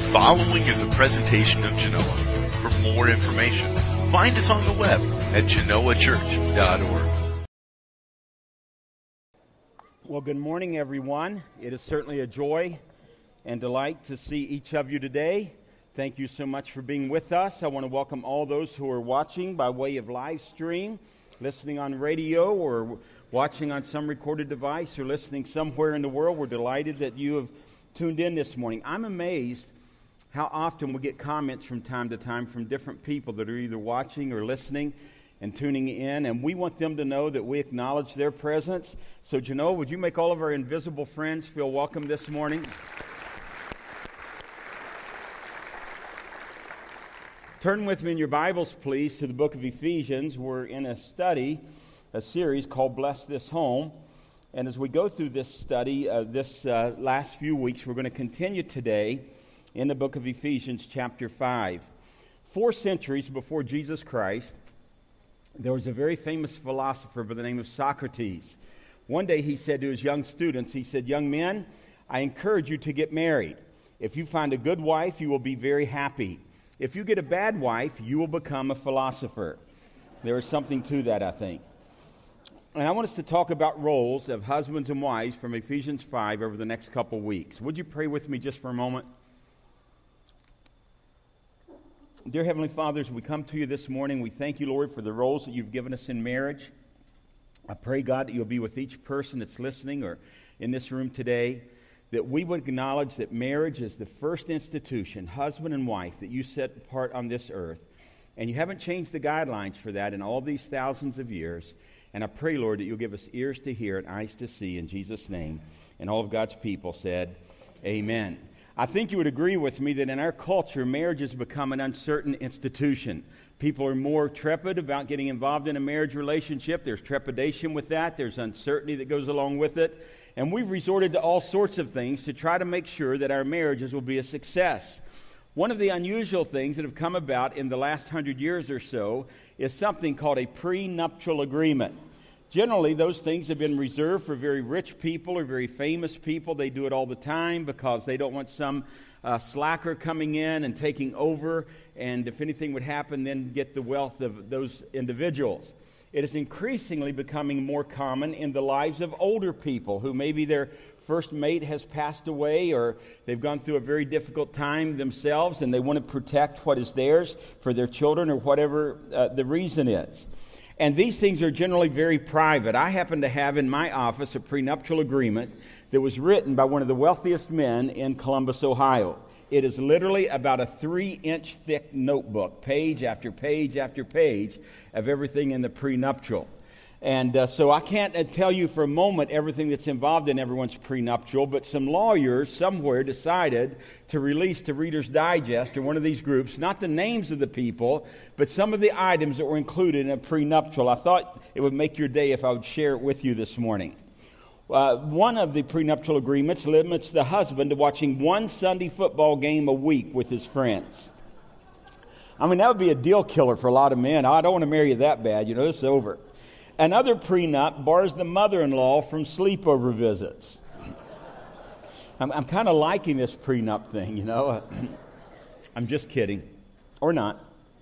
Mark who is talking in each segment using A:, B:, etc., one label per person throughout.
A: following is a presentation of Genoa. For more information, find us on the web at genoachurch.org.
B: Well, good morning, everyone. It is certainly a joy and delight to see each of you today. Thank you so much for being with us. I want to welcome all those who are watching by way of live stream, listening on radio, or watching on some recorded device, or listening somewhere in the world. We're delighted that you have tuned in this morning. I'm amazed how often we get comments from time to time from different people that are either watching or listening and tuning in, and we want them to know that we acknowledge their presence. So, Genoa, would you make all of our invisible friends feel welcome this morning? Turn with me in your Bibles, please, to the book of Ephesians. We're in a series called Bless This Home. And as we go through this study, this last few weeks, we're going to continue today in the book of Ephesians chapter 5. 4 centuries before Jesus Christ, there was a very famous philosopher by the name of Socrates. One day he said to his young students, he said, "Young men, I encourage you to get married. If you find a good wife, you will be very happy. If you get a bad wife, you will become a philosopher." There is something to that, I think. And I want us to talk about roles of husbands and wives from Ephesians 5 over the next couple weeks. Would you pray with me just for a moment? Dear Heavenly Father, as we come to you this morning, we thank you, Lord, for the roles that you've given us in marriage. I pray, God, that you'll be with each person that's listening or in this room today, that we would acknowledge that marriage is the first institution, husband and wife, that you set apart on this earth. And you haven't changed the guidelines for that in all these thousands of years. And I pray, Lord, that you'll give us ears to hear and eyes to see in Jesus' name. And all of God's people said, amen. I think you would agree with me that in our culture, marriage has become an uncertain institution. People are more trepid about getting involved in a marriage relationship. There's trepidation with that. There's uncertainty that goes along with it. And we've resorted to all sorts of things to try to make sure that our marriages will be a success. One of the unusual things that have come about in the last 100 years or so is something called a prenuptial agreement. Generally, those things have been reserved for very rich people or very famous people. They do it all the time because they don't want some slacker coming in and taking over, and if anything would happen, then get the wealth of those individuals. It is increasingly becoming more common in the lives of older people who maybe their first mate has passed away, or they've gone through a very difficult time themselves and they want to protect what is theirs for their children or whatever the reason is. And these things are generally very private. I happen to have in my office a prenuptial agreement that was written by one of the wealthiest men in Columbus, Ohio. It is literally about a 3-inch thick notebook, page after page after page of everything in the prenuptial. And so I can't tell you for a moment everything that's involved in everyone's prenuptial, but some lawyers somewhere decided to release to Reader's Digest or one of these groups, not the names of the people, but some of the items that were included in a prenuptial. I thought it would make your day if I would share it with you this morning. One of the prenuptial agreements limits the husband to watching one Sunday football game a week with his friends. I mean, that would be a deal killer for a lot of men. I don't want to marry you that bad, it's over. Another prenup bars the mother-in-law from sleepover visits. I'm kind of liking this prenup thing, I'm just kidding. Or not.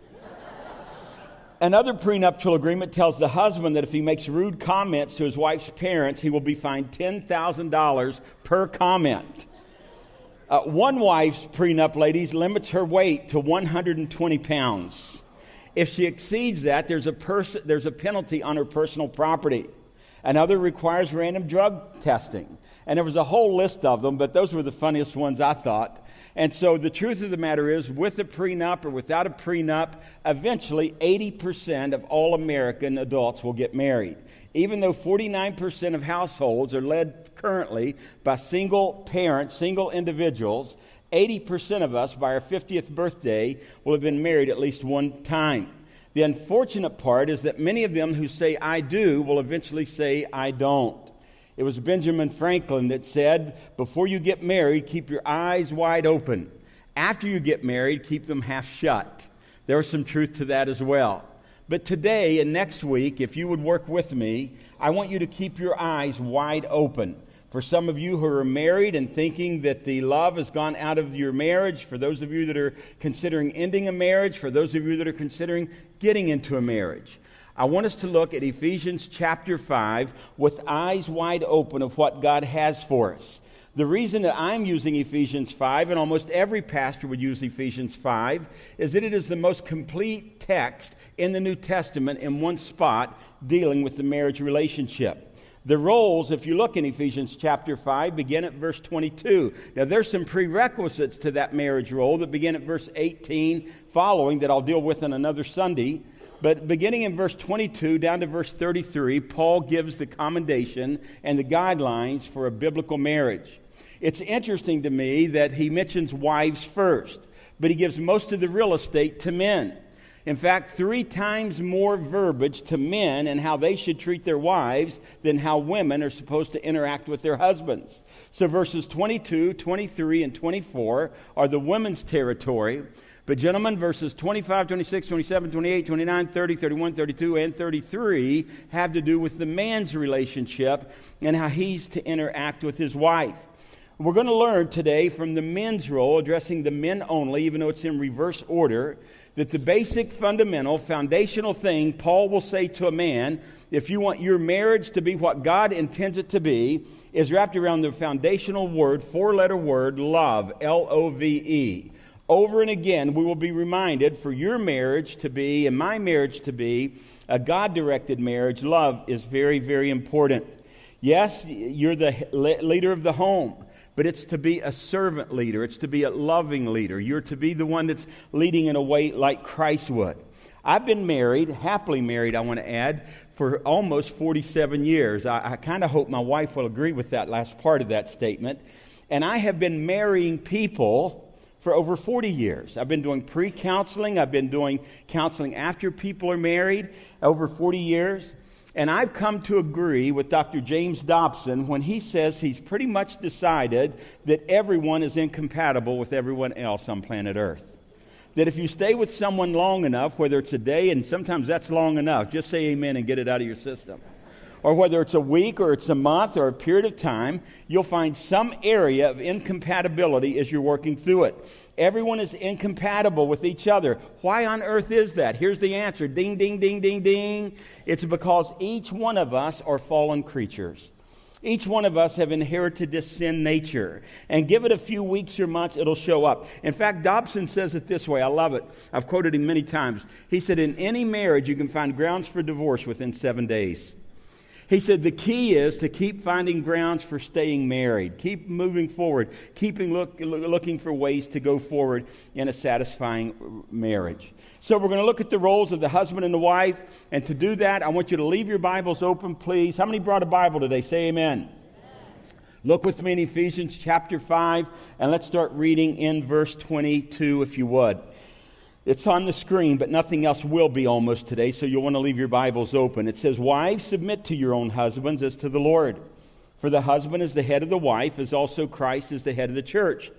B: Another prenuptial agreement tells the husband that if he makes rude comments to his wife's parents, he will be fined $10,000 per comment. One wife's prenup, ladies, limits her weight to 120 pounds. If she exceeds that, there's a penalty on her personal property. Another requires random drug testing. And there was a whole list of them, but those were the funniest ones, I thought. And so the truth of the matter is, with a prenup or without a prenup, eventually 80% of all American adults will get married. Even though 49% of households are led currently by single parents, single individuals, 80% of us, by our 50th birthday, will have been married at least one time. The unfortunate part is that many of them who say, "I do," will eventually say, "I don't." It was Benjamin Franklin that said, before you get married, keep your eyes wide open. After you get married, keep them half shut. There was some truth to that as well. But today and next week, if you would work with me, I want you to keep your eyes wide open. For some of you who are married and thinking that the love has gone out of your marriage, for those of you that are considering ending a marriage, for those of you that are considering getting into a marriage, I want us to look at Ephesians chapter 5 with eyes wide open of what God has for us. The reason that I'm using Ephesians 5, and almost every pastor would use Ephesians 5, is that it is the most complete text in the New Testament in one spot dealing with the marriage relationship. The roles, if you look in Ephesians chapter 5, begin at verse 22. Now, there's some prerequisites to that marriage role that begin at verse 18 following that I'll deal with on another Sunday. But beginning in verse 22 down to verse 33, Paul gives the commendation and the guidelines for a biblical marriage. It's interesting to me that he mentions wives first, but he gives most of the real estate to men. In fact, 3 times more verbiage to men and how they should treat their wives than how women are supposed to interact with their husbands. So verses 22, 23, and 24 are the women's territory. But gentlemen, verses 25, 26, 27, 28, 29, 30, 31, 32, and 33 have to do with the man's relationship and how he's to interact with his wife. We're going to learn today from the men's role, addressing the men only, even though it's in reverse order, that the basic, fundamental, foundational thing Paul will say to a man, if you want your marriage to be what God intends it to be, is wrapped around the foundational word, 4-letter word, love, L-O-V-E. Over and again, we will be reminded for your marriage to be, and my marriage to be, a God-directed marriage, love is very, very important. Yes, you're the leader of the home, but it's to be a servant leader. It's to be a loving leader. You're to be the one that's leading in a way like Christ would. I've been married, happily married, I want to add, for almost 47 years. I kind of hope my wife will agree with that last part of that statement. And I have been marrying people for over 40 years. I've been doing pre-counseling. I've been doing counseling after people are married over 40 years. And I've come to agree with Dr. James Dobson when he says he's pretty much decided that everyone is incompatible with everyone else on planet Earth. That if you stay with someone long enough, whether it's a day, and sometimes that's long enough, just say amen and get it out of your system. Or whether it's a week or it's a month or a period of time, you'll find some area of incompatibility as you're working through it. Everyone is incompatible with each other. Why on earth is that? Here's the answer. Ding, ding, ding, ding, ding. It's because each one of us are fallen creatures. Each one of us have inherited this sin nature. And give it a few weeks or months, it'll show up. In fact, Dobson says it this way. I love it. I've quoted him many times. He said, in any marriage, you can find grounds for divorce within 7 days. He said the key is to keep finding grounds for staying married. Keep moving forward. Looking for ways to go forward in a satisfying marriage. So we're going to look at the roles of the husband and the wife. And to do that, I want you to leave your Bibles open, please. How many brought a Bible today? Say amen. Look with me in Ephesians chapter 5. And let's start reading in verse 22, if you would. It's on the screen, but nothing else will be almost today, so you'll want to leave your Bibles open. It says, wives, submit to your own husbands as to the Lord. For the husband is the head of the wife, as also Christ is the head of the church.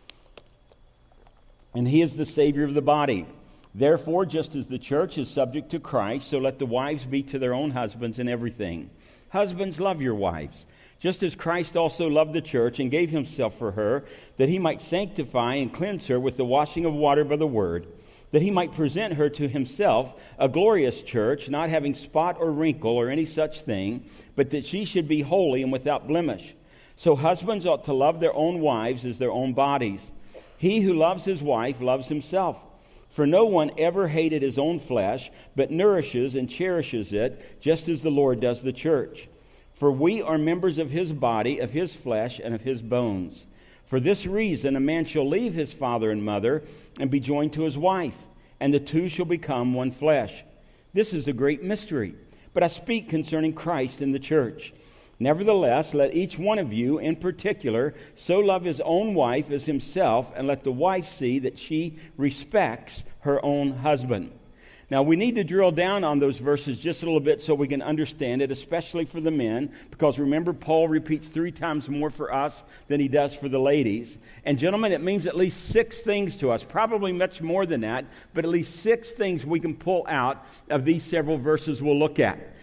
B: And he is the Savior of the body. Therefore, just as the church is subject to Christ, so let the wives be to their own husbands in everything. Husbands, love your wives, just as Christ also loved the church and gave himself for her, that he might sanctify and cleanse her with the washing of water by the word, that he might present her to himself a glorious church, not having spot or wrinkle or any such thing, but that she should be holy and without blemish. So husbands ought to love their own wives as their own bodies. He who loves his wife loves himself. For no one ever hated his own flesh, but nourishes and cherishes it, just as the Lord does the church. For we are members of his body, of his flesh, and of his bones. For this reason, a man shall leave his father and mother and be joined to his wife, and the two shall become one flesh. This is a great mystery, but I speak concerning Christ and the church. Nevertheless, let each one of you in particular so love his own wife as himself, and let the wife see that she respects her own husband. Now, we need to drill down on those verses just a little bit so we can understand it, especially for the men, because remember, Paul repeats 3 times more for us than he does for the ladies. And gentlemen, it means at least 6 things to us, probably much more than that, but at least 6 things we can pull out of these several verses we'll look at.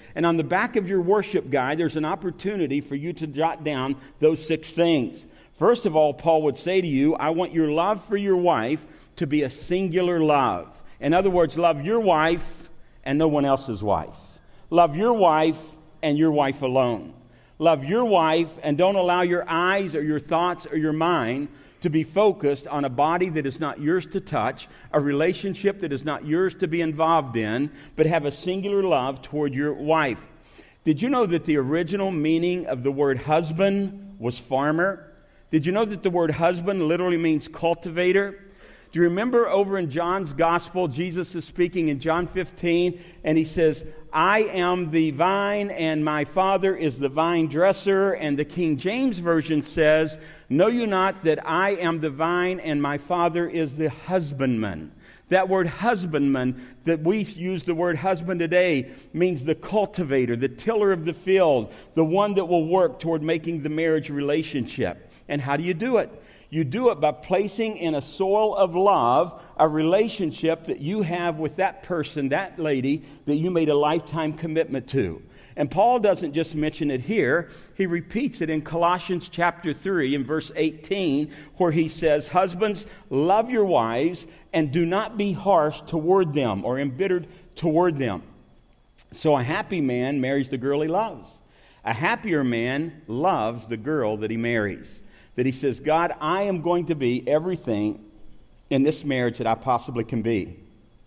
B: And on the back of your worship guide, there's an opportunity for you to jot down those 6 things. First of all, Paul would say to you, I want your love for your wife to be a singular love. In other words, love your wife and no one else's wife. Love your wife and your wife alone. Love your wife and don't allow your eyes or your thoughts or your mind to be focused on a body that is not yours to touch, a relationship that is not yours to be involved in, but have a singular love toward your wife. Did you know that the original meaning of the word husband was farmer? Did you know that the word husband literally means cultivator? Do you remember over in John's Gospel, Jesus is speaking in John 15, and he says, I am the vine, and my Father is the vine dresser. And the King James Version says, know you not that I am the vine, and my Father is the husbandman. That word husbandman, that we use the word husband today, means the cultivator, the tiller of the field, the one that will work toward making the marriage relationship. And how do you do it? You do it by placing in a soil of love a relationship that you have with that person, that lady, that you made a lifetime commitment to. And Paul doesn't just mention it here. He repeats it in Colossians chapter 3 in verse 18, where he says, husbands, love your wives and do not be harsh toward them or embittered toward them. So a happy man marries the girl he loves. A happier man loves the girl that he marries. That he says, God, I am going to be everything in this marriage that I possibly can be.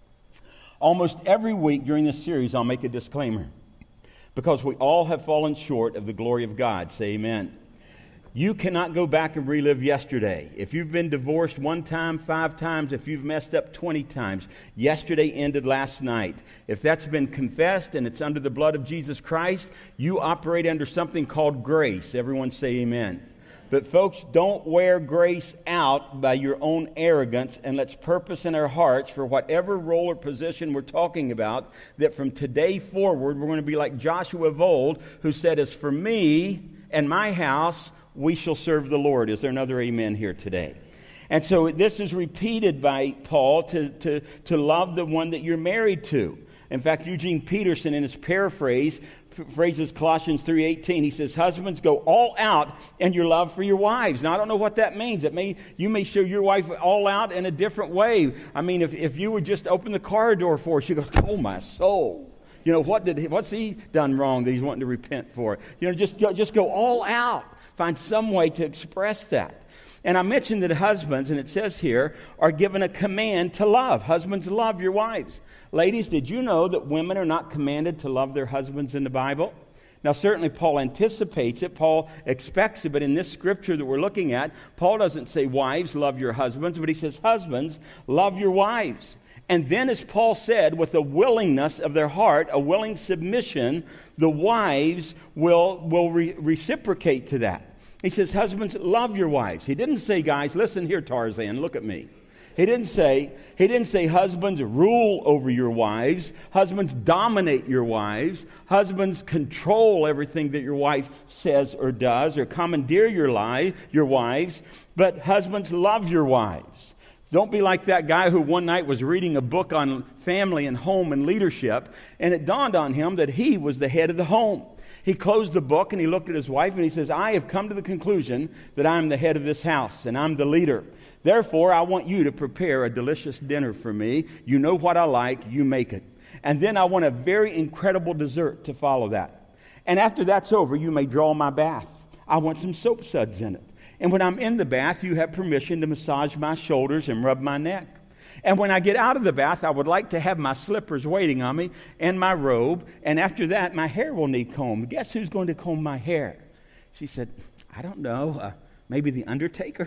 B: Almost every week during this series, I'll make a disclaimer. Because we all have fallen short of the glory of God. Say amen. You cannot go back and relive yesterday. If you've been divorced 1 time, 5 times, if you've messed up 20 times, yesterday ended last night. If that's been confessed and it's under the blood of Jesus Christ, you operate under something called grace. Everyone say amen. But folks, don't wear grace out by your own arrogance, and let's purpose in our hearts for whatever role or position we're talking about, that from today forward, we're going to be like Joshua of old, who said, as for me and my house, we shall serve the Lord. Is there another amen here today? And so this is repeated by Paul to love the one that you're married to. In fact, Eugene Peterson, in his paraphrase, phrases Colossians 3:18. He says, husbands, go all out in your love for your wives. Now, I don't know what that means. You may show your wife all out in a different way. I mean, if you would just open the car door for her, she goes, oh, my soul. You know, what's he done wrong that he's wanting to repent for? You know, just go all out. Find some way to express that. And I mentioned that husbands, and it says here, are given a command to love. Husbands, love your wives. Ladies, did you know that women are not commanded to love their husbands in the Bible? Now, certainly Paul anticipates it. Paul expects it. But in this scripture that we're looking at, Paul doesn't say, wives, love your husbands. But he says, husbands, love your wives. And then, as Paul said, with a willingness of their heart, a willing submission, the wives will reciprocate to that. He says, husbands, love your wives. He didn't say, guys, listen here, Tarzan, look at me. He didn't say, husbands, rule over your wives. Husbands, dominate your wives. Husbands, control everything that your wife says or does, or commandeer your wives. But husbands, love your wives. Don't be like that guy who one night was reading a book on family and home and leadership, and it dawned on him that he was the head of the home. He closed the book and he looked at his wife and he says, I have come to the conclusion that I'm the head of this house and I'm the leader. Therefore, I want you to prepare a delicious dinner for me. You know what I like, you make it. And then I want a very incredible dessert to follow that. And after that's over, you may draw my bath. I want some soap suds in it. And when I'm in the bath, you have permission to massage my shoulders and rub my neck. And when I get out of the bath, I would like to have my slippers waiting on me and my robe. And after that, my hair will need combed. Guess who's going to comb my hair? She said, I don't know. Maybe the undertaker?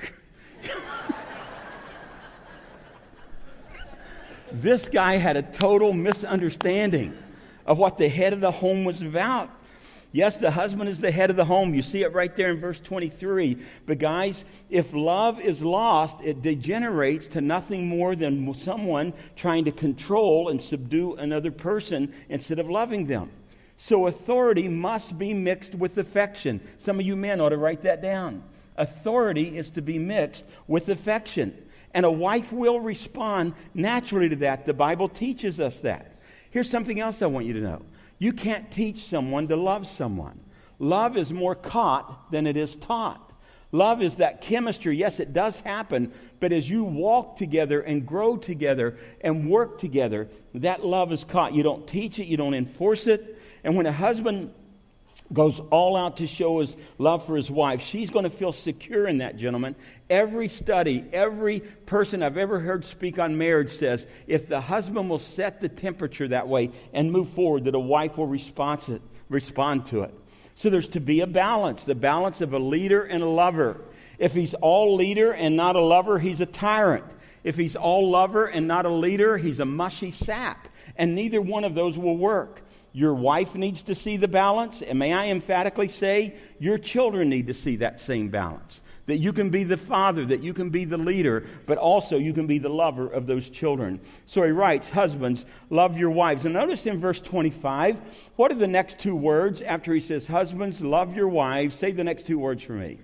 B: This guy had a total misunderstanding of what the head of the home was about. Yes, the husband is the head of the home. You see it right there in verse 23. But guys, if love is lost, it degenerates to nothing more than someone trying to control and subdue another person instead of loving them. So authority must be mixed with affection. Some of you men ought to write that down. Authority is to be mixed with affection. And a wife will respond naturally to that. The Bible teaches us that. Here's something else I want you to know. You can't teach someone to love someone. Love is more caught than it is taught. Love is that chemistry. Yes, it does happen, but as you walk together and grow together and work together, that love is caught. You don't teach it, you don't enforce it. And when a husband goes all out to show his love for his wife, she's going to feel secure in that, gentlemen. Every study, every person I've ever heard speak on marriage says, if the husband will set the temperature that way and move forward, that a wife will respond to it. So there's to be a balance, the balance of a leader and a lover. If he's all leader and not a lover, he's a tyrant. If he's all lover and not a leader, he's a mushy sap. And neither one of those will work. Your wife needs to see the balance, and may I emphatically say, your children need to see that same balance. That you can be the father, that you can be the leader, but also you can be the lover of those children. So he writes, husbands, love your wives. And notice in verse 25, what are the next two words after he says, husbands, love your wives? Say the next two words for me.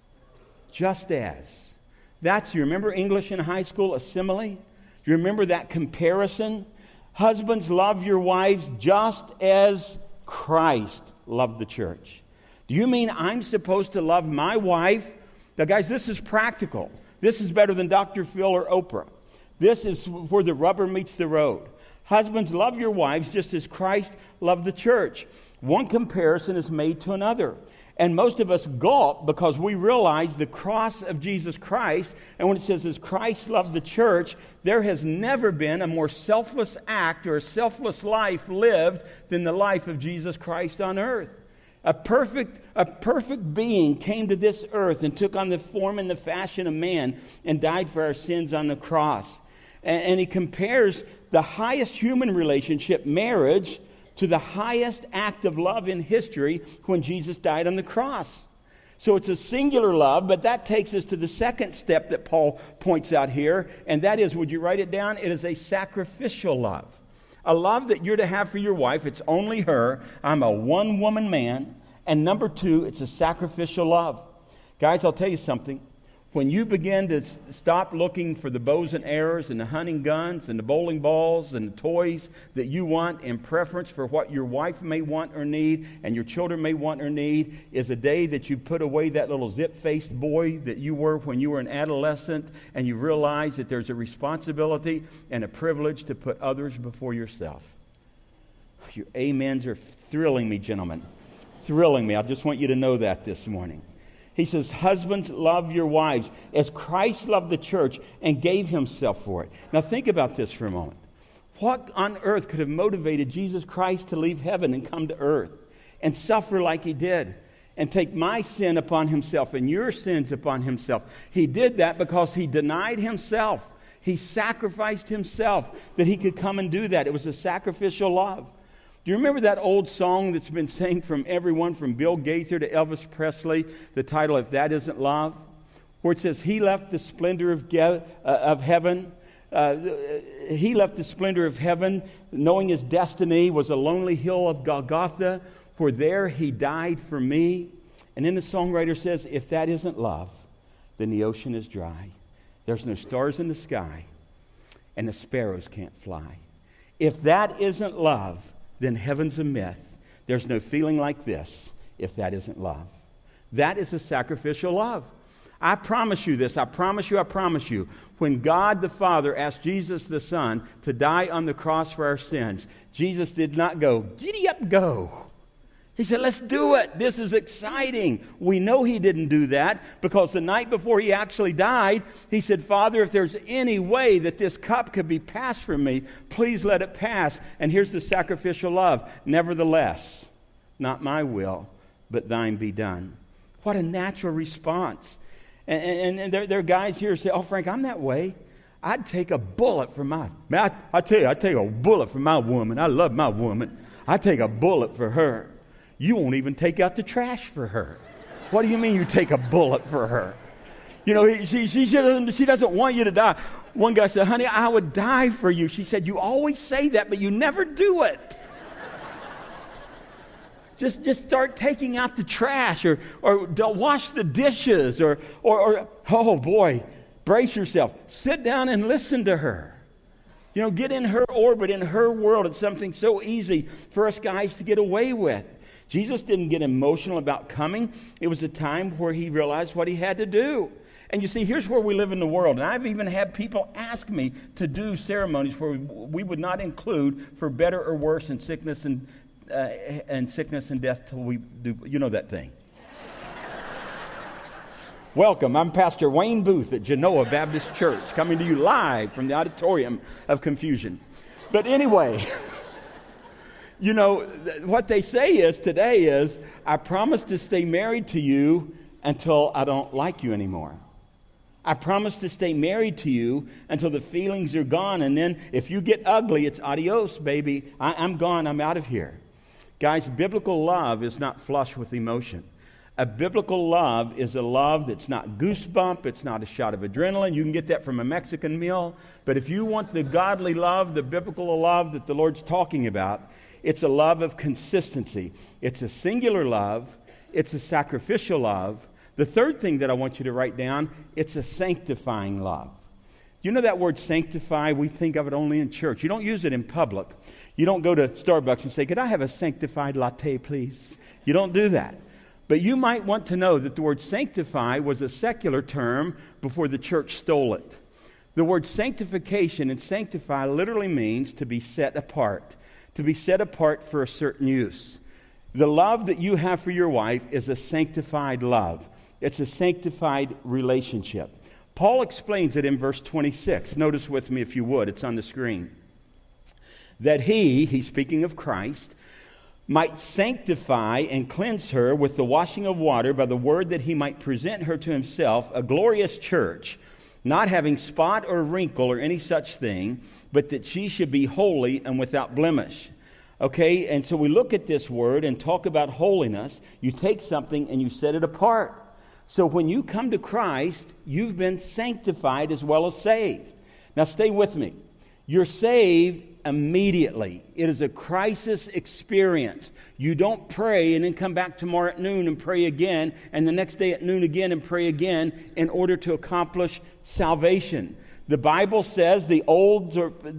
B: Just as. You remember English in high school, a simile? Do you remember that comparison? Husbands, love your wives just as Christ loved the church. Do you mean I'm supposed to love my wife? Now, guys, this is practical. This is better than Dr. Phil or Oprah. This is where the rubber meets the road. Husbands, love your wives just as Christ loved the church. One comparison is made to another. And most of us gulp because we realize the cross of Jesus Christ. And when it says, as Christ loved the church, there has never been a more selfless act or a selfless life lived than the life of Jesus Christ on earth. A perfect being came to this earth and took on the form and the fashion of man and died for our sins on the cross. And he compares the highest human relationship, marriage, to the highest act of love in history when Jesus died on the cross. So it's a singular love, but that takes us to the second step that Paul points out here, and that is, would you write it down? It is a sacrificial love. A love that you're to have for your wife. It's only her. I'm a one-woman man. And number two, it's a sacrificial love. Guys, I'll tell you something. When you begin to stop looking for the bows and arrows and the hunting guns and the bowling balls and the toys that you want in preference for what your wife may want or need and your children may want or need, is a day that you put away that little zip-faced boy that you were when you were an adolescent, and you realize that there's a responsibility and a privilege to put others before yourself. Your amens are thrilling me, gentlemen. Thrilling me. I just want you to know that this morning. He says, husbands, love your wives as Christ loved the church and gave himself for it. Now think about this for a moment. What on earth could have motivated Jesus Christ to leave heaven and come to earth and suffer like he did and take my sin upon himself and your sins upon himself? He did that because he denied himself. He sacrificed himself that he could come and do that. It was a sacrificial love. Do you remember that old song that's been sang from everyone from Bill Gaither to Elvis Presley, the title, If That Isn't Love? Where it says, he left the splendor of heaven. He left the splendor of heaven, knowing his destiny was a lonely hill of Golgotha, where there he died for me. And then the songwriter says, if that isn't love, then the ocean is dry. There's no stars in the sky, and the sparrows can't fly. If that isn't love, then heaven's a myth. There's no feeling like this if that isn't love. That is a sacrificial love. I promise you this. I promise you. When God the Father asked Jesus the Son to die on the cross for our sins, Jesus did not go, giddy up, go. He said, let's do it. This is exciting. We know he didn't do that because the night before he actually died, he said, Father, if there's any way that this cup could be passed from me, please let it pass. And here's the sacrificial love. Nevertheless, not my will, but thine be done. What a natural response. And there are guys here who say, oh, Frank, I'm that way. I'd take a bullet for my... I tell you, I'd take a bullet for my woman. I love my woman. I'd take a bullet for her. You won't even take out the trash for her. What do you mean you take a bullet for her? You know, she doesn't want you to die. One guy said, honey, I would die for you. She said, you always say that, but you never do it. Just start taking out the trash or wash the dishes or oh boy, brace yourself. Sit down and listen to her. You know, get in her orbit, in her world. It's something so easy for us guys to get away with. Jesus didn't get emotional about coming. It was a time where he realized what he had to do. And you see, here's where we live in the world. And I've even had people ask me to do ceremonies where we would not include for better or worse in sickness and death till we do. You know that thing. Welcome. I'm Pastor Wayne Booth at Genoa Baptist Church, coming to you live from the auditorium of confusion. But anyway, you know, what they say today is, I promise to stay married to you until I don't like you anymore. I promise to stay married to you until the feelings are gone. And then if you get ugly, it's adios, baby. I'm gone. I'm out of here. Guys, biblical love is not flush with emotion. A biblical love is a love that's not goosebump. It's not a shot of adrenaline. You can get that from a Mexican meal. But if you want the godly love, the biblical love that the Lord's talking about, it's a love of consistency. It's a singular love. It's a sacrificial love. The third thing that I want you to write down, it's a sanctifying love. You know that word sanctify, we think of it only in church. You don't use it in public. You don't go to Starbucks and say, could I have a sanctified latte, please? You don't do that. But you might want to know that the word sanctify was a secular term before the church stole it. The word sanctification and sanctify literally means to be set apart for a certain use. The love that you have for your wife is a sanctified love. It's a sanctified relationship. Paul explains it in verse 26. Notice with me if you would. It's on the screen. That he's speaking of Christ, might sanctify and cleanse her with the washing of water by the word, that he might present her to himself a glorious church, not having spot or wrinkle or any such thing, but that she should be holy and without blemish. Okay, and so we look at this word and talk about holiness. You take something and you set it apart. So when you come to Christ, you've been sanctified as well as saved. Now stay with me. You're saved immediately. It is a crisis experience. You don't pray and then come back tomorrow at noon and pray again, and the next day at noon again and pray again in order to accomplish salvation. The Bible says the old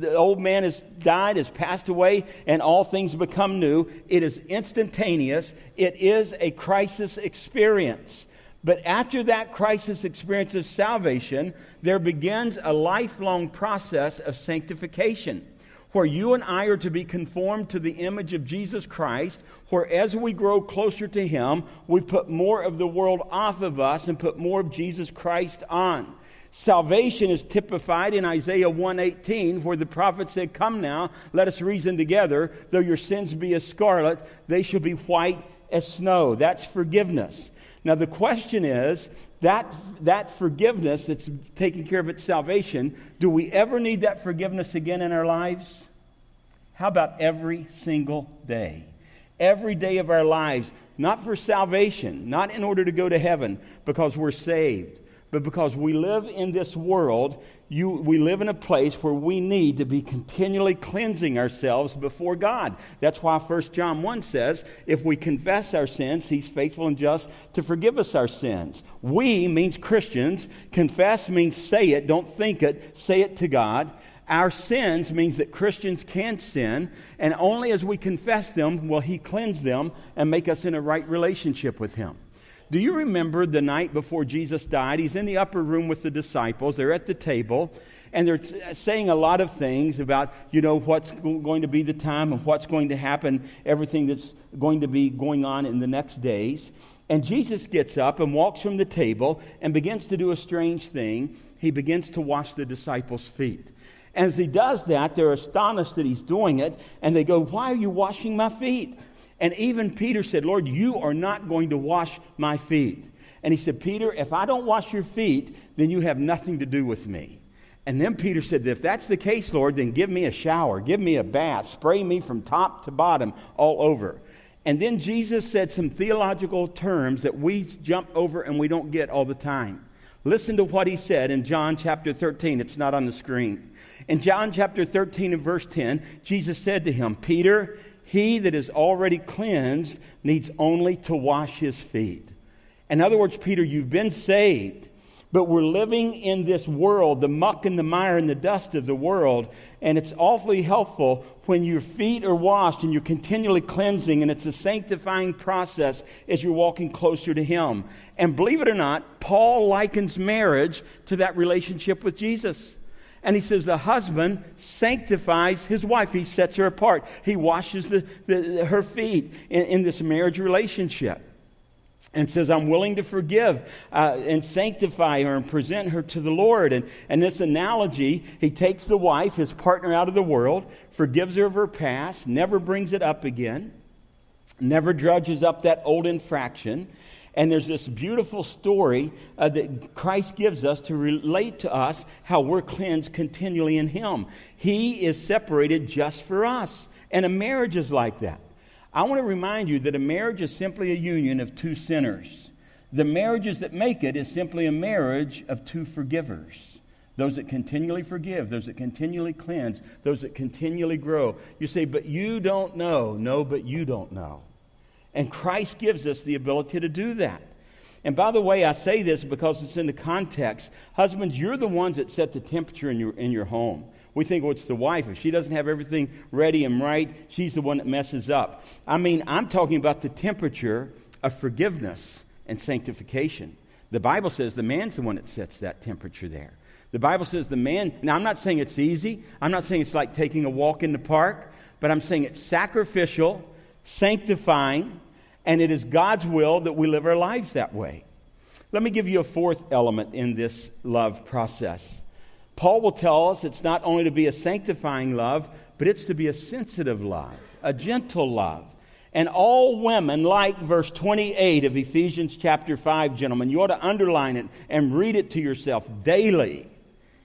B: man has died, has passed away, and all things become new. It is instantaneous. It is a crisis experience. But after that crisis experience of salvation, there begins a lifelong process of sanctification, where you and I are to be conformed to the image of Jesus Christ, where as we grow closer to Him, we put more of the world off of us and put more of Jesus Christ on. Salvation is typified in Isaiah 1:18, where the prophet said, "Come now, let us reason together. Though your sins be as scarlet, they shall be white as snow." That's forgiveness. Now the question is, that forgiveness that's taking care of its salvation, do we ever need that forgiveness again in our lives? How about every single day? Every day of our lives, not for salvation, not in order to go to heaven because we're saved, but because we live in this world, we live in a place where we need to be continually cleansing ourselves before God. That's why 1 John 1 says, if we confess our sins, He's faithful and just to forgive us our sins. We means Christians. Confess means say it, don't think it, say it to God. Our sins means that Christians can sin, and only as we confess them will He cleanse them and make us in a right relationship with Him. Do you remember the night before Jesus died? He's in the upper room with the disciples. They're at the table, and they're saying a lot of things about, what's going to be the time and what's going to happen, everything that's going to be going on in the next days. And Jesus gets up and walks from the table and begins to do a strange thing. He begins to wash the disciples' feet. And as He does that, they're astonished that He's doing it, and they go, "Why are you washing my feet?" And even Peter said, "Lord, you are not going to wash my feet." And He said, "Peter, if I don't wash your feet, then you have nothing to do with me." And then Peter said, "If that's the case, Lord, then give me a shower, give me a bath, spray me from top to bottom all over." And then Jesus said some theological terms that we jump over and we don't get all the time. Listen to what He said in John chapter 13. It's not on the screen. In John chapter 13 and verse 10, Jesus said to him, "Peter, he that is already cleansed needs only to wash his feet." In other words, Peter, you've been saved, But we're living in this world, the muck and the mire and the dust of the world, and it's awfully helpful when your feet are washed and you're continually cleansing, and it's a sanctifying process as you're walking closer to Him. And believe it or not, Paul likens marriage to that relationship with Jesus. And he says the husband sanctifies his wife. He sets her apart. He washes her feet in this marriage relationship. And says, I'm willing to forgive and sanctify her and present her to the Lord. And this analogy, he takes the wife, his partner, out of the world, forgives her of her past, never brings it up again, never drudges up that old infraction. And there's this beautiful story that Christ gives us to relate to us how we're cleansed continually in Him. He is separated just for us. And a marriage is like that. I want to remind you that a marriage is simply a union of two sinners. The marriages that make it is simply a marriage of two forgivers. Those that continually forgive, those that continually cleanse, those that continually grow. You say, but you don't know. No, but you don't know. And Christ gives us the ability to do that. And by the way, I say this because it's in the context. Husbands, you're the ones that set the temperature in your home. We think, well, it's the wife. If she doesn't have everything ready and right, she's the one that messes up. I mean, I'm talking about the temperature of forgiveness and sanctification. The Bible says the man's the one that sets that temperature there. The Bible says the man, now I'm not saying it's easy. I'm not saying it's like taking a walk in the park, but I'm saying it's sacrificial, sanctifying, and it is God's will that we live our lives that way. Let me give you a fourth element in this love process. Paul will tell us it's not only to be a sanctifying love, but it's to be a sensitive love, a gentle love. And all women, like verse 28 of Ephesians chapter 5, gentlemen, you ought to underline it and read it to yourself daily. It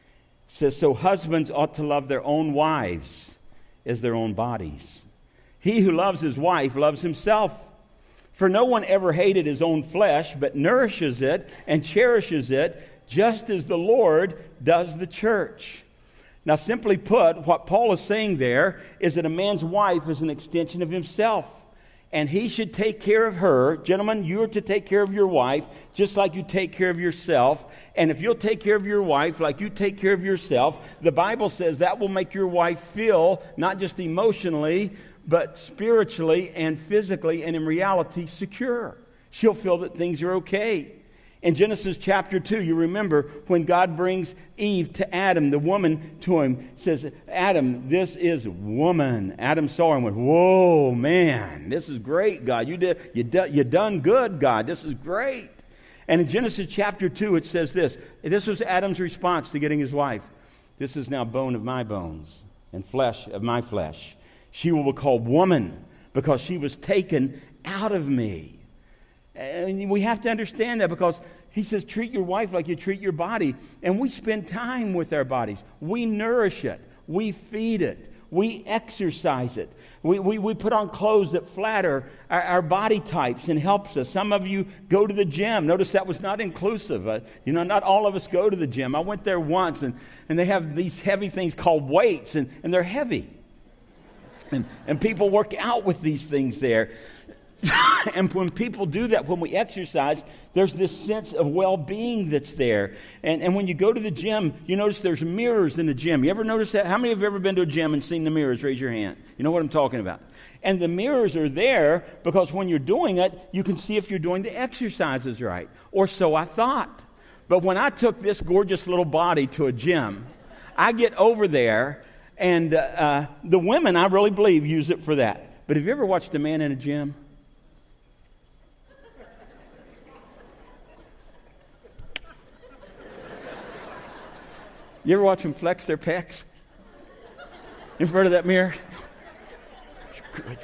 B: says, so husbands ought to love their own wives as their own bodies. He who loves his wife loves himself. For no one ever hated his own flesh, but nourishes it and cherishes it, just as the Lord does the church. Now, simply put, what Paul is saying there is that a man's wife is an extension of himself. And he should take care of her. Gentlemen, you are to take care of your wife just like you take care of yourself. And if you'll take care of your wife like you take care of yourself, the Bible says that will make your wife feel, not just emotionally, but spiritually and physically and in reality secure. She'll feel that things are okay. In Genesis chapter 2, you remember when God brings Eve to Adam, the woman to him, says, Adam, this is woman. Adam saw her and went, whoa, man, this is great, God. You done good, God. This is great. And in Genesis chapter 2, it says this. This was Adam's response to getting his wife. This is now bone of my bones and flesh of my flesh. She will be called woman because she was taken out of me. And we have to understand that because he says, treat your wife like you treat your body. And we spend time with our bodies. We nourish it. We feed it. We exercise it. We put on clothes that flatter our body types and helps us. Some of you go to the gym. Notice that was not inclusive. Not all of us go to the gym. I went there once, and they have these heavy things called weights, and they're heavy. And people work out with these things there. And when people do that, when we exercise, there's this sense of well-being that's there. And when you go to the gym, you notice there's mirrors in the gym. You ever notice that? How many of you have ever been to a gym and seen the mirrors? Raise your hand. You know what I'm talking about. And the mirrors are there because when you're doing it, you can see if you're doing the exercises right. Or so I thought. But when I took this gorgeous little body to a gym, I get over there, and the women, I really believe, use it for that. But have you ever watched a man in a gym? You ever watch them flex their pecs in front of that mirror? You're good.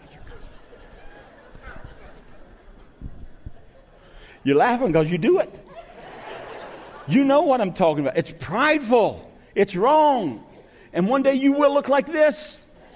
B: You're laughing because you do it. You know what I'm talking about. It's prideful. It's wrong. And one day you will look like this.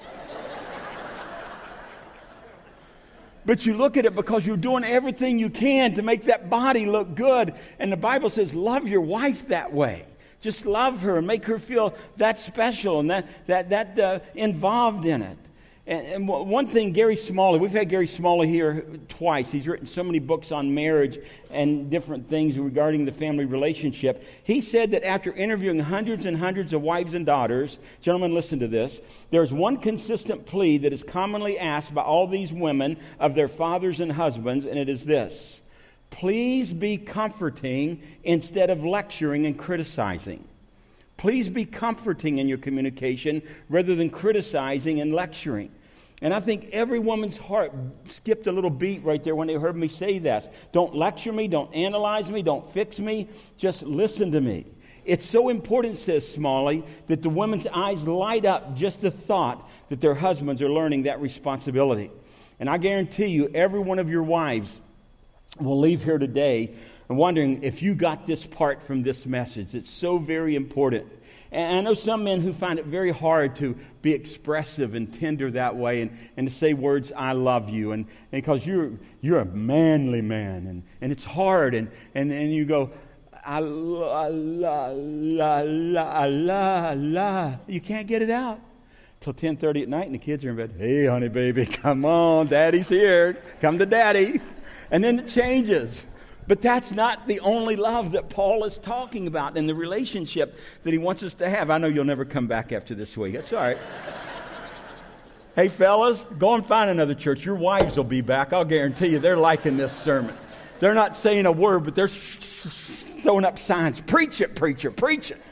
B: But you look at it because you're doing everything you can to make that body look good. And the Bible says, love your wife that way. Just love her and make her feel that special and that involved in it. And one thing, Gary Smalley, we've had Gary Smalley here twice. He's written so many books on marriage and different things regarding the family relationship. He said that after interviewing hundreds and hundreds of wives and daughters, gentlemen, listen to this, there's one consistent plea that is commonly asked by all these women of their fathers and husbands, and it is this: please be comforting instead of lecturing and criticizing. Please be comforting in your communication rather than criticizing and lecturing. And I think every woman's heart skipped a little beat right there when they heard me say this. Don't lecture me, don't analyze me, don't fix me, just listen to me. It's so important, says Smalley, that the women's eyes light up just the thought that their husbands are learning that responsibility. And I guarantee you, every one of your wives will leave here today and wondering if you got this part from this message. It's so very important. And I know some men who find it very hard to be expressive and tender that way and to say words, I love you, and because you're a manly man, and it's hard, and you go, I la. You can't get it out till 10:30 at night, and the kids are in bed. Hey, honey, baby, come on, daddy's here. Come to daddy. And then it changes. But that's not the only love that Paul is talking about in the relationship that he wants us to have. I know you'll never come back after this week. That's all right. Hey, fellas, go and find another church. Your wives will be back. I'll guarantee you they're liking this sermon. They're not saying a word, but they're throwing up signs. Preach it, preacher, preach it.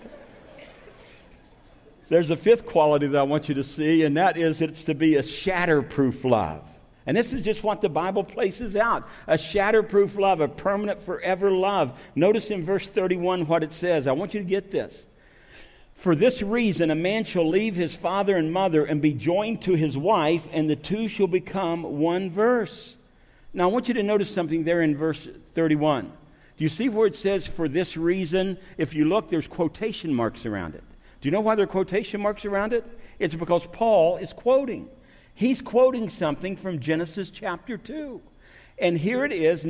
B: There's a fifth quality that I want you to see, and that is it's to be a shatterproof love. And this is just what the Bible places out. A shatterproof love, a permanent forever love. Notice in verse 31 what it says. I want you to get this. For this reason, a man shall leave his father and mother and be joined to his wife, and the two shall become one verse. Now, I want you to notice something there in verse 31. Do you see where it says, for this reason? If you look, there's quotation marks around it. Do you know why there are quotation marks around it? It's because Paul is quoting. He's quoting something from Genesis chapter 2. And here it is,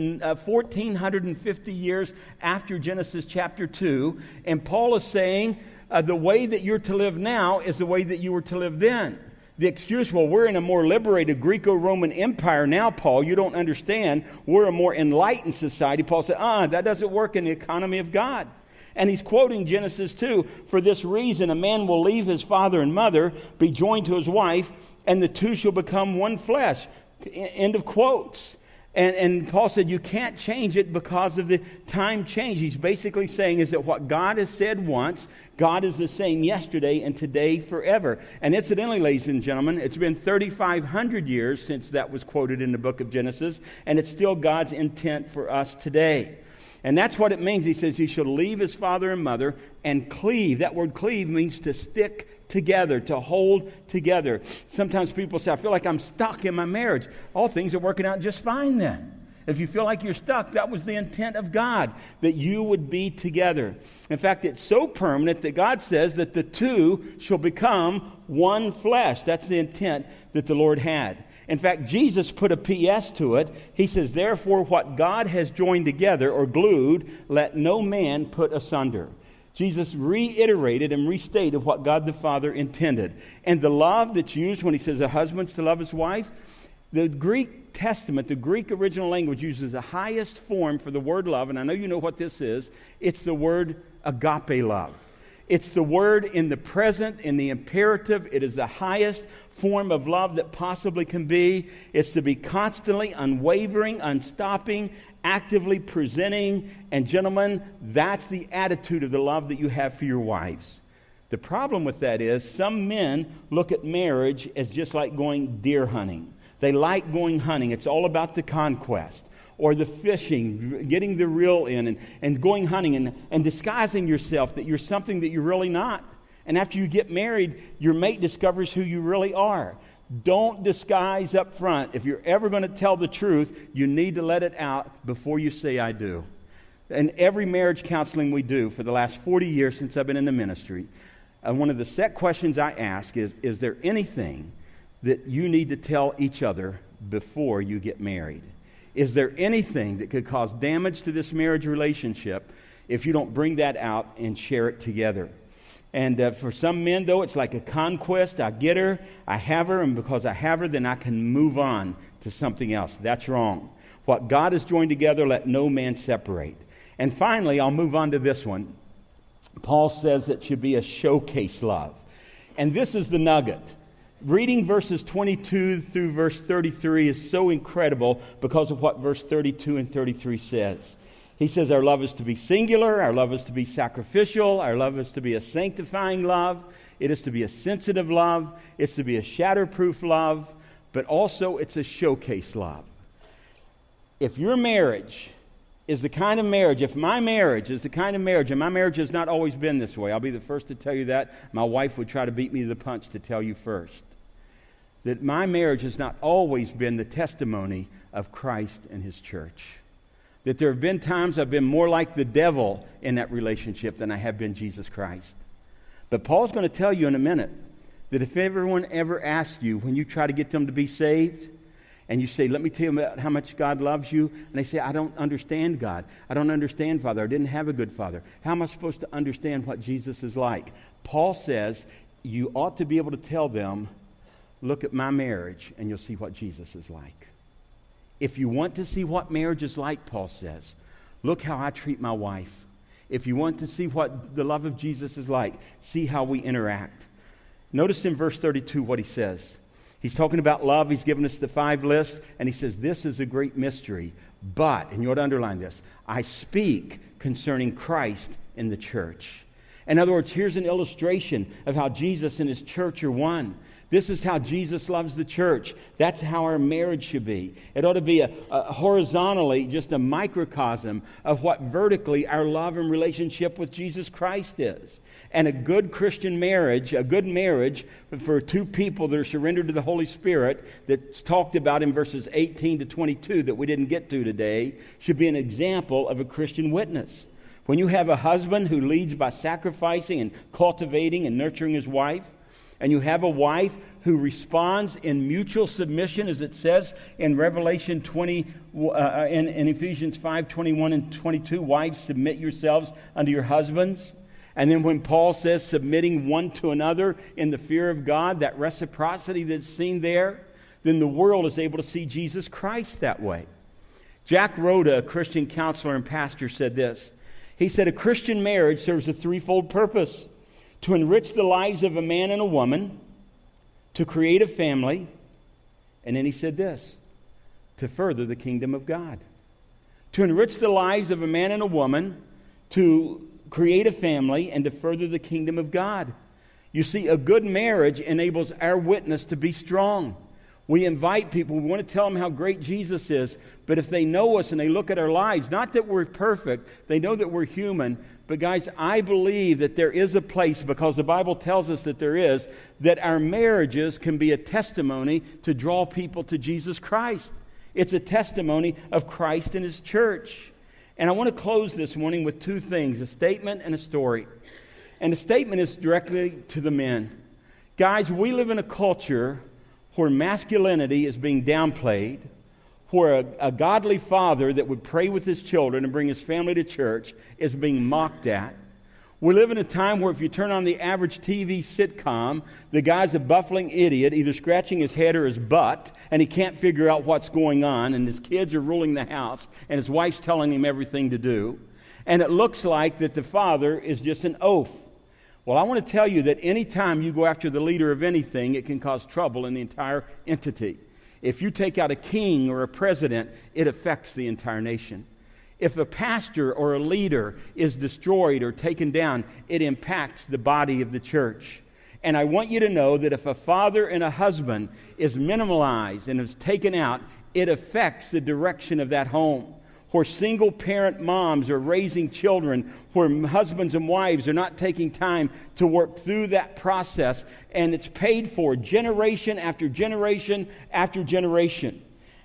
B: 1,450 years after Genesis chapter 2. And Paul is saying, the way that you're to live now is the way that you were to live then. The excuse, well, we're in a more liberated Greco-Roman empire now, Paul. You don't understand. We're a more enlightened society. Paul said, that doesn't work in the economy of God. And he's quoting Genesis 2. For this reason, a man will leave his father and mother, be joined to his wife, and the two shall become one flesh. End of quotes. And Paul said you can't change it because of the time change. He's basically saying is that what God has said once, God is the same yesterday and today forever. And incidentally, ladies and gentlemen, it's been 3,500 years since that was quoted in the book of Genesis, and it's still God's intent for us today. And that's what it means. He says he shall leave his father and mother and cleave. That word cleave means to stick together, to hold together. Sometimes people say, I feel like I'm stuck in my marriage. All things are working out just fine then. If you feel like you're stuck, that was the intent of God, that you would be together. In fact, it's so permanent that God says that the two shall become one flesh. That's the intent that the Lord had. In fact, Jesus put a P.S. to it. He says, therefore, what God has joined together or glued, let no man put asunder. Jesus reiterated and restated what God the Father intended. And the love that's used when he says a husband's to love his wife, the Greek Testament, the Greek original language uses the highest form for the word love, and I know you know what this is. It's the word agape love. It's the word in the present, in the imperative. It is the highest form of love that possibly can be. It's to be constantly, unwavering, unstopping, actively presenting. And gentlemen, that's the attitude of the love that you have for your wives. The problem with that is some men look at marriage as just like going deer hunting. They like going hunting. It's all about the conquest. Or the fishing, getting the reel in and going hunting and disguising yourself that you're something that you're really not. And after you get married, your mate discovers who you really are. Don't disguise up front. If you're ever going to tell the truth, you need to let it out before you say I do. And every marriage counseling we do for the last 40 years since I've been in the ministry, one of the set questions I ask is there anything that you need to tell each other before you get married? Is there anything that could cause damage to this marriage relationship if you don't bring that out and share it together? And for some men, though, it's like a conquest. I get her, I have her, and because I have her, then I can move on to something else. That's wrong. What God has joined together, let no man separate. And finally, I'll move on to this one. Paul says that should be a showcase love. And this is the nugget. Reading verses 22 through verse 33 is so incredible because of what verse 32 and 33 says. He says our love is to be singular, our love is to be sacrificial, our love is to be a sanctifying love, it is to be a sensitive love, it's to be a shatterproof love, but also it's a showcase love. If your marriage is the kind of marriage, if my marriage is the kind of marriage, and my marriage has not always been this way, I'll be the first to tell you that. My wife would try to beat me to the punch to tell you first. That my marriage has not always been the testimony of Christ and His church. That there have been times I've been more like the devil in that relationship than I have been Jesus Christ. But Paul's going to tell you in a minute that if everyone ever asks you, when you try to get them to be saved, and you say, let me tell you about how much God loves you, and they say, I don't understand God. I don't understand Father. I didn't have a good father. How am I supposed to understand what Jesus is like? Paul says you ought to be able to tell them, look at my marriage, and you'll see what Jesus is like. If you want to see what marriage is like, Paul says, look how I treat my wife. If you want to see what the love of Jesus is like, see how we interact. Notice in verse 32 what he says. He's talking about love. He's given us the 5 lists, and he says, this is a great mystery. But, and you ought to underline this, I speak concerning Christ in the church. In other words, here's an illustration of how Jesus and His church are one. This is how Jesus loves the church. That's how our marriage should be. It ought to be a horizontally, just a microcosm of what vertically our love and relationship with Jesus Christ is. And a good Christian marriage, a good marriage for 2 people that are surrendered to the Holy Spirit, that's talked about in verses 18 to 22 that we didn't get to today, should be an example of a Christian witness. When you have a husband who leads by sacrificing and cultivating and nurturing his wife, and you have a wife who responds in mutual submission, as it says in Revelation 20, in Ephesians 5, 21 and 22, wives, submit yourselves unto your husbands. And then when Paul says submitting one to another in the fear of God, that reciprocity that's seen there, then the world is able to see Jesus Christ that way. Jack Rhoda, a Christian counselor and pastor, said this. He said, a Christian marriage serves a threefold purpose: to enrich the lives of a man and a woman, to create a family, and then he said this, to further the kingdom of God. To enrich the lives of a man and a woman, to create a family, and to further the kingdom of God. You see, a good marriage enables our witness to be strong. We invite people, we want to tell them how great Jesus is, but if they know us and they look at our lives, not that we're perfect, they know that we're human, but guys, I believe that there is a place, because the Bible tells us that there is, that our marriages can be a testimony to draw people to Jesus Christ. It's a testimony of Christ and His church. And I want to close this morning with 2 things, a statement and a story. And the statement is directly to the men. Guys, we live in a culture where masculinity is being downplayed, where a godly father that would pray with his children and bring his family to church is being mocked at. We live in a time where if you turn on the average TV sitcom, the guy's a buffling idiot, either scratching his head or his butt, and he can't figure out what's going on, and his kids are ruling the house, and his wife's telling him everything to do. And it looks like that the father is just an oaf. Well, I want to tell you that any time you go after the leader of anything, it can cause trouble in the entire entity. If you take out a king or a president, it affects the entire nation. If a pastor or a leader is destroyed or taken down, it impacts the body of the church. And I want you to know that if a father and a husband is minimalized and is taken out, it affects the direction of that home. Where single-parent moms are raising children, where husbands and wives are not taking time to work through that process, and it's paid for generation after generation after generation.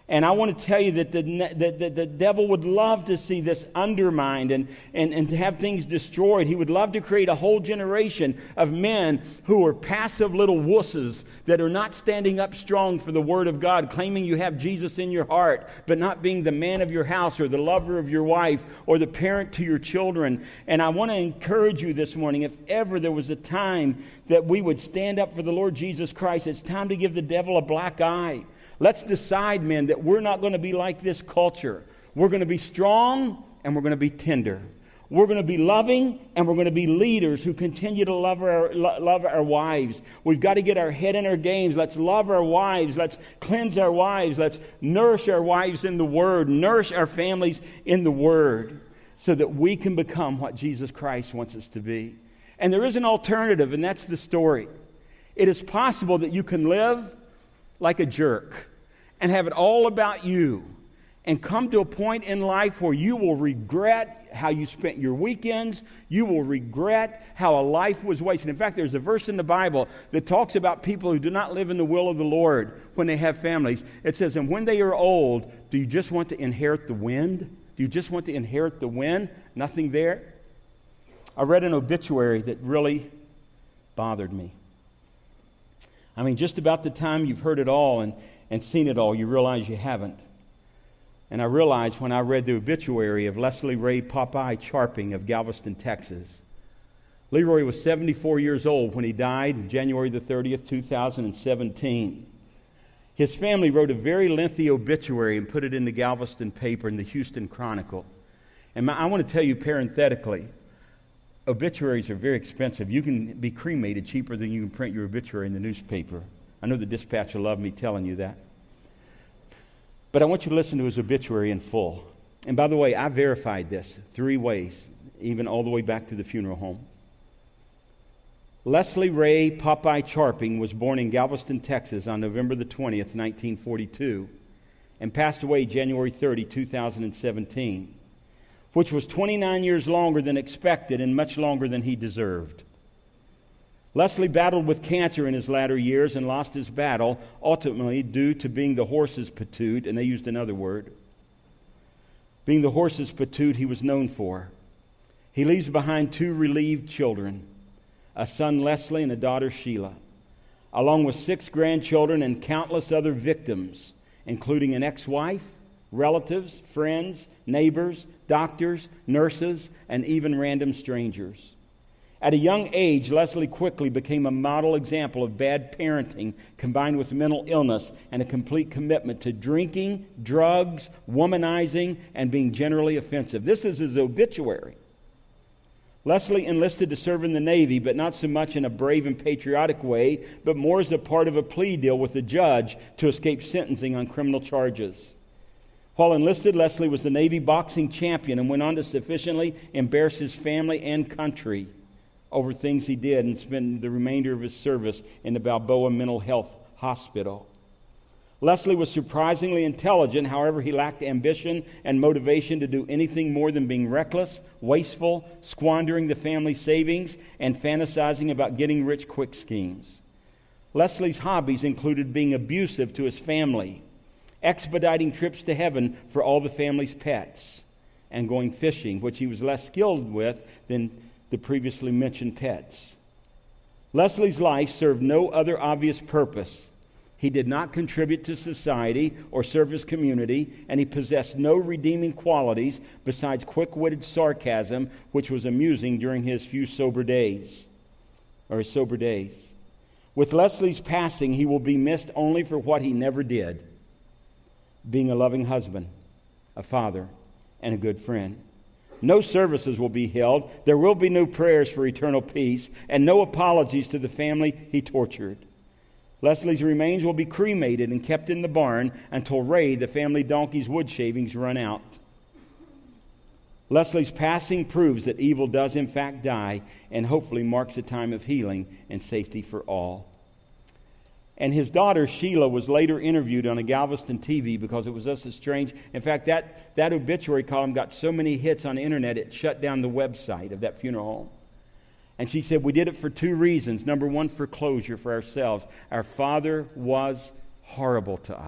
B: And I want to tell you that the devil would love to see this undermined and to have things destroyed. He would love to create a whole generation of men who are passive little wusses that are not standing up strong for the Word of God, claiming you have Jesus in your heart, but not being the man of your house or the lover of your wife or the parent to your children. And I want to encourage you this morning, if ever there was a time that we would stand up for the Lord Jesus Christ, it's time to give the devil a black eye. Let's decide, men, that we're not going to be like this culture. We're going to be strong and we're going to be tender. We're going to be loving and we're going to be leaders who continue to love our wives. We've got to get our head in our games. Let's love our wives. Let's cleanse our wives. Let's nourish our wives in the Word. Nourish our families in the Word so that we can become what Jesus Christ wants us to be. And there is an alternative, and that's the story. It is possible that you can live like a jerk and have it all about you and come to a point in life where you will regret how you spent your weekends. You will regret how a life was wasted. In fact, there's a verse in the Bible that talks about people who do not live in the will of the Lord when they have families. It says, and when they are old, do you just want to inherit the wind? Do you just want to inherit the wind? Nothing there? I read an obituary that really bothered me. I mean, just about the time you've heard it all and seen it all, you realize you haven't. And I realized when I read the obituary of Leslie Ray Popeye Charping of Galveston, Texas. Leroy was 74 years old when he died January the 30th, 2017. His family wrote a very lengthy obituary and put it in the Galveston paper in the Houston Chronicle. And I want to tell you parenthetically, obituaries are very expensive. You can be cremated cheaper than you can print your obituary in the newspaper. I know the Dispatch will love me telling you that. But I want you to listen to his obituary in full. And by the way, I verified this 3 ways, even all the way back to the funeral home. Leslie Ray Popeye Charping was born in Galveston, Texas on November the 20th, 1942, and passed away January 30, 2017. Which was 29 years longer than expected and much longer than he deserved. Leslie battled with cancer in his latter years and lost his battle, ultimately due to being the horse's patoot, and they used another word. Being the horse's patoot he was known for. He leaves behind 2 relieved children, a son Leslie and a daughter Sheila, along with 6 grandchildren and countless other victims, including an ex-wife, relatives, friends, neighbors, doctors, nurses, and even random strangers. At a young age, Leslie quickly became a model example of bad parenting combined with mental illness and a complete commitment to drinking, drugs, womanizing, and being generally offensive. This is his obituary. Leslie enlisted to serve in the Navy, but not so much in a brave and patriotic way, but more as a part of a plea deal with the judge to escape sentencing on criminal charges. While enlisted, Leslie was the Navy boxing champion and went on to sufficiently embarrass his family and country over things he did and spent the remainder of his service in the Balboa Mental Health Hospital. Leslie was surprisingly intelligent, however, he lacked ambition and motivation to do anything more than being reckless, wasteful, squandering the family savings, and fantasizing about getting rich quick schemes. Leslie's hobbies included being abusive to his family, expediting trips to heaven for all the family's pets, and going fishing, which he was less skilled with than the previously mentioned pets. Leslie's life served no other obvious purpose. He did not contribute to society or serve his community, and he possessed no redeeming qualities besides quick-witted sarcasm, which was amusing during his sober days. With Leslie's passing, he will be missed only for what he never did: being a loving husband, a father, and a good friend. No services will be held. There will be no prayers for eternal peace, and no apologies to the family he tortured. Leslie's remains will be cremated and kept in the barn until Ray, the family donkey's wood shavings, run out. Leslie's passing proves that evil does in fact die, and hopefully marks a time of healing and safety for all. And his daughter, Sheila, was later interviewed on a Galveston TV because it was just as strange. In fact, that obituary column got so many hits on the internet, it shut down the website of that funeral home. And she said, we did it for 2 reasons. Number 1, for closure for ourselves. Our father was horrible to us.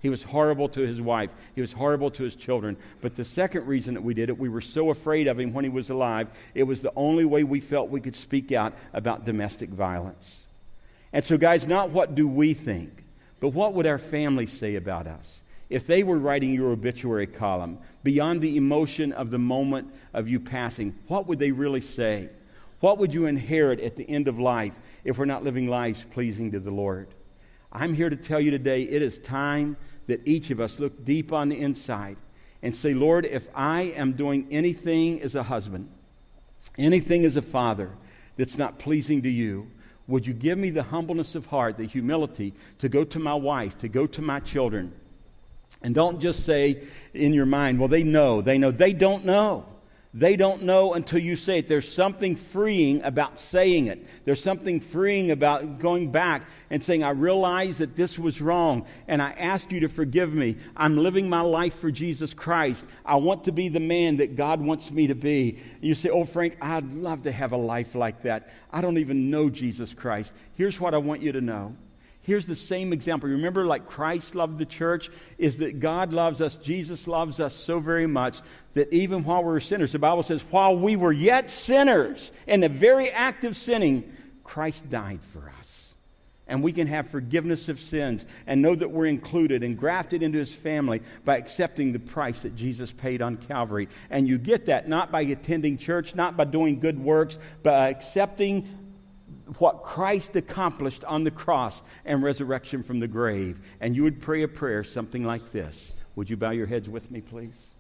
B: He was horrible to his wife. He was horrible to his children. But the second reason that we did it, we were so afraid of him when he was alive, it was the only way we felt we could speak out about domestic violence. And so, guys, not what do we think, but what would our family say about us? If they were writing your obituary column, beyond the emotion of the moment of you passing, what would they really say? What would you inherit at the end of life if we're not living lives pleasing to the Lord? I'm here to tell you today, it is time that each of us look deep on the inside and say, Lord, if I am doing anything as a husband, anything as a father that's not pleasing to you, would you give me the humbleness of heart, the humility to go to my wife, to go to my children? And don't just say in your mind, well, they know. They don't know. They don't know until you say it. There's something freeing about saying it. There's something freeing about going back and saying, I realize that this was wrong, and I ask you to forgive me. I'm living my life for Jesus Christ. I want to be the man that God wants me to be. And you say, oh, Frank, I'd love to have a life like that. I don't even know Jesus Christ. Here's what I want you to know. Here's the same example. Remember, like Christ loved the church, is that God loves us, Jesus loves us so very much that even while we were sinners, the Bible says, while we were yet sinners, in the very act of sinning, Christ died for us. And we can have forgiveness of sins and know that we're included and grafted into His family by accepting the price that Jesus paid on Calvary. And you get that not by attending church, not by doing good works, but by accepting what Christ accomplished on the cross and resurrection from the grave. And you would pray a prayer something like this. Would you bow your heads with me, please?